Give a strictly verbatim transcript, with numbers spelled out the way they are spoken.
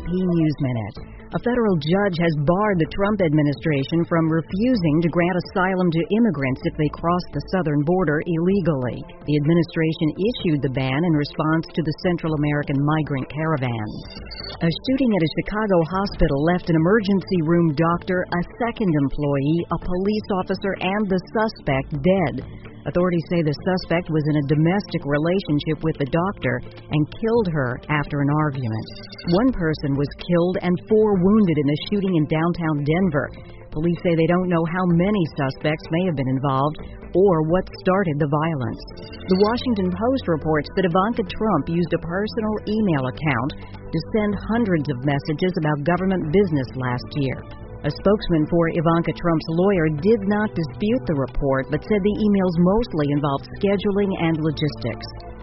P News Minute. A federal judge has barred the Trump administration from refusing to grant asylum to immigrants if they cross the southern border illegally. The administration issued the ban in response to the Central American migrant caravan. A shooting at a Chicago hospital left an emergency room doctor, a second employee, a police officer, and the suspect dead. Authorities say the suspect was in a domestic relationship with the doctor and killed her after an argument. One person was killed and four wounded in the shooting in downtown Denver. Police say they don't know how many suspects may have been involved or what started the violence. The Washington Post reports that Ivanka Trump used a personal email account to send hundreds of messages about government business last year. A spokesman for Ivanka Trump's lawyer did not dispute the report, but said the emails mostly involved scheduling and logistics.